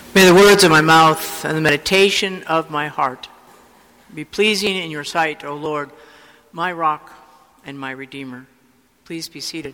May the words of my mouth and the meditation of my heart be pleasing in your sight, O Lord, my rock and my redeemer. Please be seated.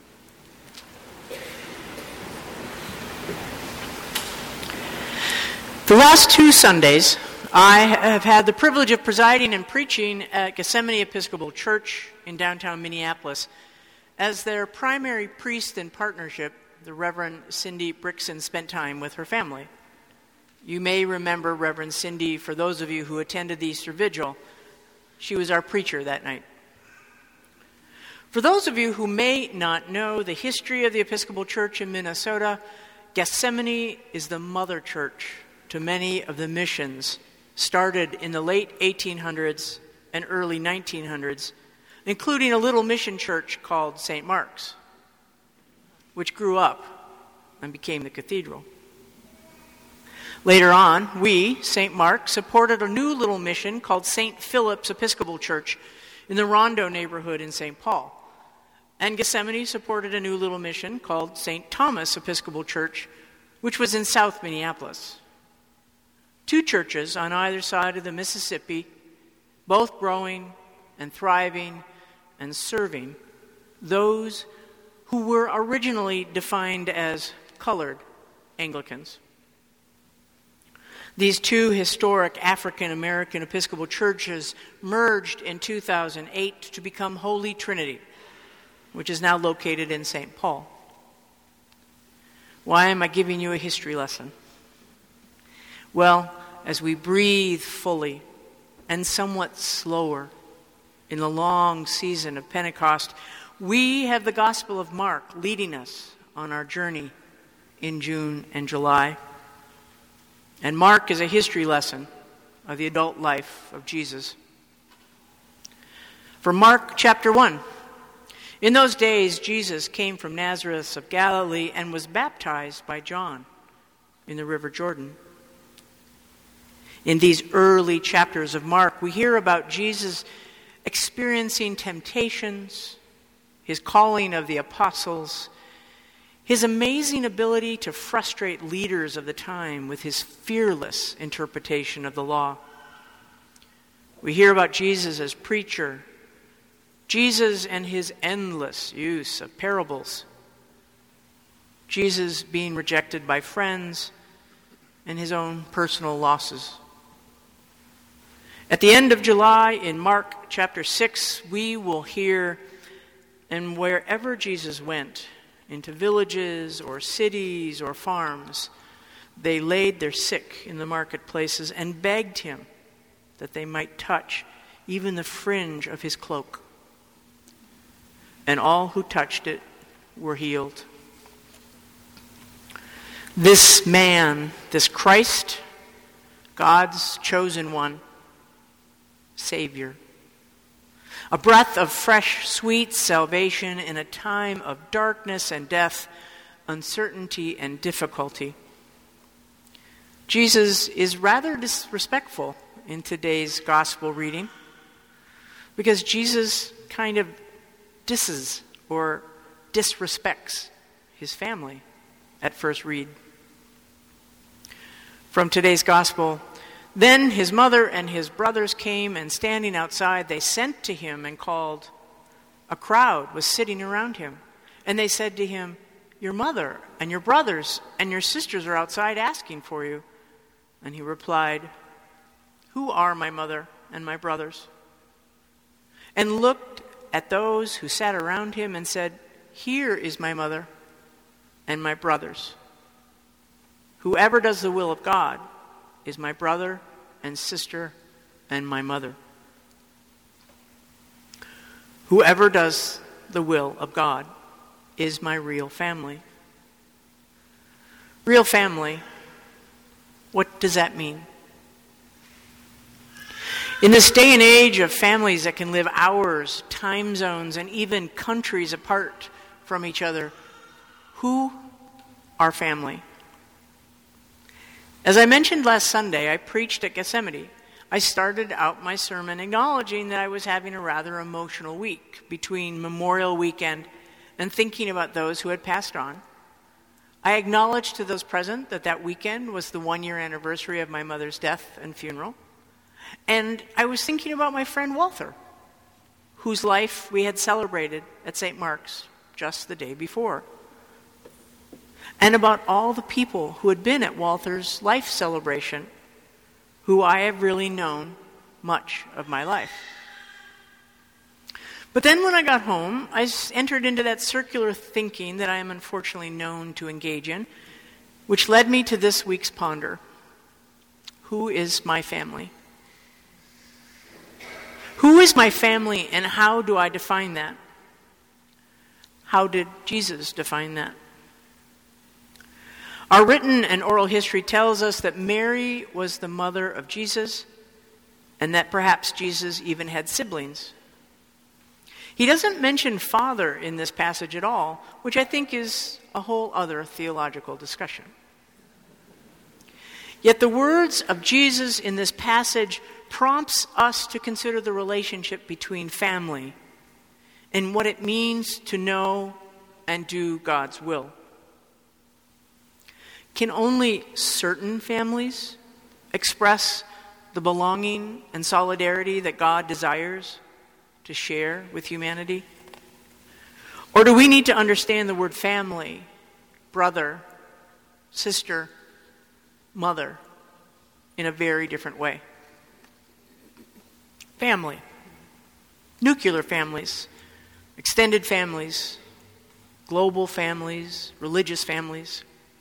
The last 2 Sundays, I have had the privilege of presiding and preaching at Gethsemane Episcopal Church in downtown Minneapolis. As their primary priest in partnership, the Reverend Cindy Brixson spent time with her family. You may remember Reverend Cindy, for those of you who attended the Easter Vigil. She was our preacher that night. For those of you who may not know the history of the Episcopal Church in Minnesota, Gethsemane is the mother church to many of the missions started in the late 1800s and early 1900s, including a little mission church called St. Mark's, which grew up and became the cathedral. Later on, we, St. Mark, supported a new little mission called St. Philip's Episcopal Church in the Rondo neighborhood in St. Paul. And Gethsemane supported a new little mission called St. Thomas Episcopal Church, which was in South Minneapolis. 2 churches on either side of the Mississippi, both growing and thriving and serving those who were originally defined as colored Anglicans. These 2 historic African-American Episcopal churches merged in 2008 to become Holy Trinity, which is now located in St. Paul. Why am I giving you a history lesson? Well, as we breathe fully and somewhat slower in the long season of Pentecost, we have the Gospel of Mark leading us on our journey in June and July. And Mark is a history lesson of the adult life of Jesus. From Mark chapter 1. In those days, Jesus came from Nazareth of Galilee and was baptized by John in the river Jordan. In these early chapters of Mark, we hear about Jesus experiencing temptations, his calling of the apostles, his amazing ability to frustrate leaders of the time with his fearless interpretation of the law. We hear about Jesus as preacher, Jesus and his endless use of parables, Jesus being rejected by friends, and his own personal losses. At the end of July, in Mark chapter 6, we will hear, and wherever Jesus went, into villages or cities or farms, they laid their sick in the marketplaces and begged him that they might touch even the fringe of his cloak. And all who touched it were healed. This man, this Christ, God's chosen one, Savior, a breath of fresh, sweet salvation in a time of darkness and death, uncertainty and difficulty. Jesus is rather disrespectful in today's gospel reading because Jesus kind of disses or disrespects his family at first read. From today's gospel, then his mother and his brothers came, and standing outside, they sent to him and called. A crowd was sitting around him, and they said to him, "Your mother and your brothers and your sisters are outside asking for you." And he replied, "Who are my mother and my brothers?" And looked at those who sat around him and said, "Here is my mother and my brothers. Whoever does the will of God is my brother and sister and my mother." Whoever does the will of God is my real family. Real family, what does that mean? In this day and age of families that can live hours, time zones, and even countries apart from each other, who are family? As I mentioned last Sunday, I preached at Gethsemane. I started out my sermon acknowledging that I was having a rather emotional week between Memorial Weekend and thinking about those who had passed on. I acknowledged to those present that weekend was the 1-year anniversary of my mother's death and funeral. And I was thinking about my friend Walter, whose life we had celebrated at St. Mark's just the day before. And about all the people who had been at Walter's life celebration, who I have really known much of my life. But then when I got home, I entered into that circular thinking that I am unfortunately known to engage in, which led me to this week's ponder. Who is my family? Who is my family, and how do I define that? How did Jesus define that? Our written and oral history tells us that Mary was the mother of Jesus, and that perhaps Jesus even had siblings. He doesn't mention father in this passage at all, which I think is a whole other theological discussion. Yet the words of Jesus in this passage prompts us to consider the relationship between family and what it means to know and do God's will. Can only certain families express the belonging and solidarity that God desires to share with humanity? Or do we need to understand the word family, brother, sister, mother, in a very different way? Family. Nuclear families, extended families, global families, religious families.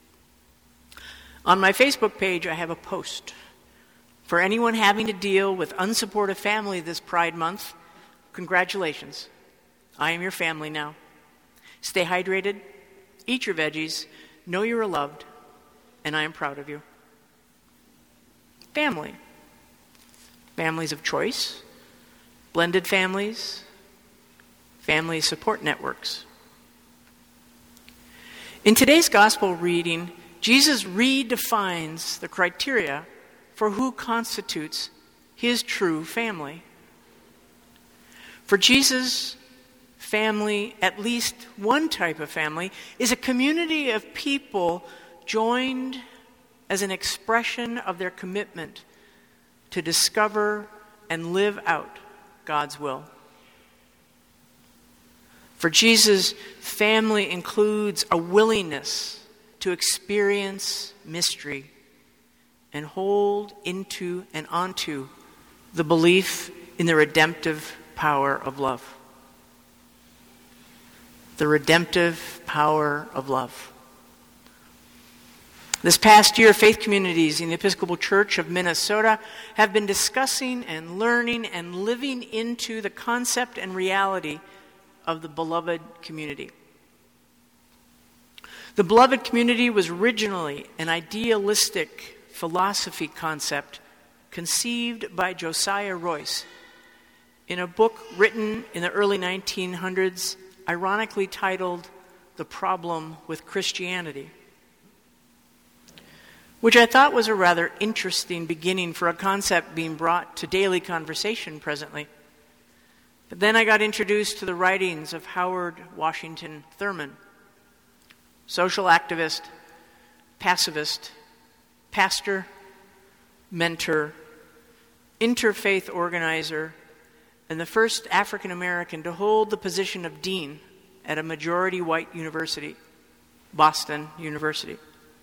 On my Facebook page, I have a post. For anyone having to deal with unsupportive family this Pride Month, congratulations. I am your family now. Stay hydrated, eat your veggies, know you are loved, and I am proud of you. Family. Families of choice, blended families, family support networks. In today's gospel reading, Jesus redefines the criteria for who constitutes his true family. For Jesus, family, at least one type of family, is a community of people joined as an expression of their commitment to discover and live out God's will. For Jesus, family includes a willingness to experience mystery and hold into and onto the belief in the redemptive power of love. The redemptive power of love. This past year, faith communities in the Episcopal Church of Minnesota have been discussing and learning and living into the concept and reality of the beloved community. The beloved community was originally an idealistic philosophy concept conceived by Josiah Royce in a book written in the early 1900s, ironically titled The Problem with Christianity, which I thought was a rather interesting beginning for a concept being brought to daily conversation presently. But then I got introduced to the writings of Howard Washington Thurman, social activist, pacifist, pastor, mentor, interfaith organizer, and the first African American to hold the position of dean at a majority white university, Boston University.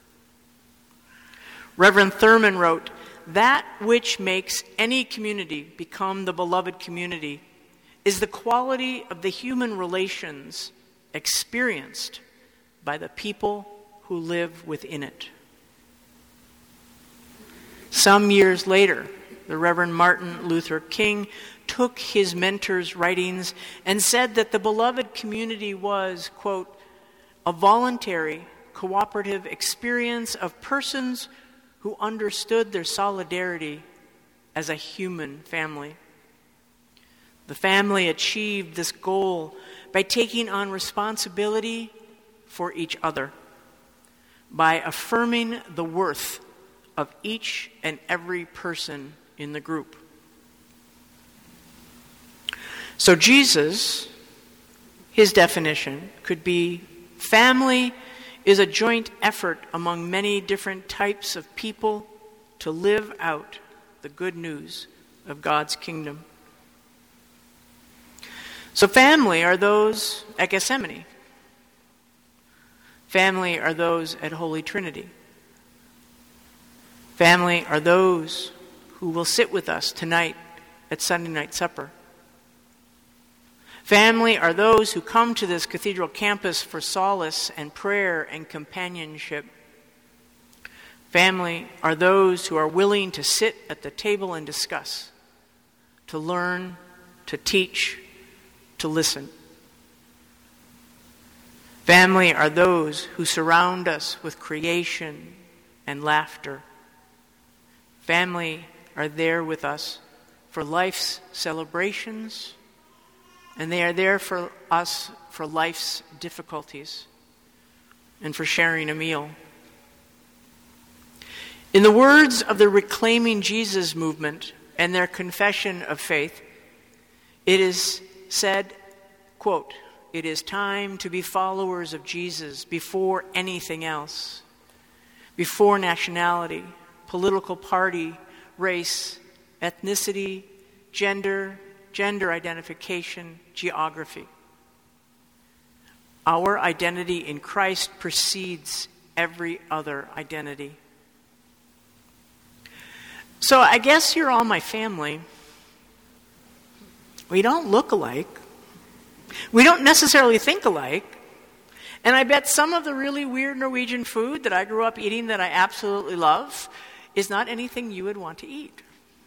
Reverend Thurman wrote, "That which makes any community become the beloved community is the quality of the human relations experienced by the people who live within it." Some years later, the Reverend Martin Luther King took his mentor's writings and said that the beloved community was, quote, "a voluntary, cooperative experience of persons who understood their solidarity as a human family." The family achieved this goal by taking on responsibility for each other, by affirming the worth of each and every person in the group. So Jesus, his definition could be family is a joint effort among many different types of people to live out the good news of God's kingdom. So family are those at Gethsemane. Family are those at Holy Trinity. Family are those who will sit with us tonight at Sunday night supper. Family are those who come to this cathedral campus for solace and prayer and companionship. Family are those who are willing to sit at the table and discuss, to learn, to teach, to listen. Family are those who surround us with creation and laughter. Family are there with us for life's celebrations, and they are there for us for life's difficulties and for sharing a meal. In the words of the Reclaiming Jesus movement and their confession of faith, it is said, quote, "It is time to be followers of Jesus before anything else, before nationality, political party, race, ethnicity, gender identification, geography. Our identity in Christ precedes every other identity." So I guess you're all my family. We don't look alike. We don't necessarily think alike. And I bet some of the really weird Norwegian food that I grew up eating that I absolutely love is not anything you would want to eat.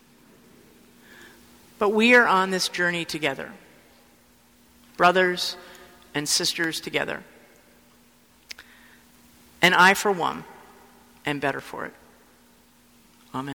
But we are on this journey together, brothers and sisters together. And I, for one, am better for it.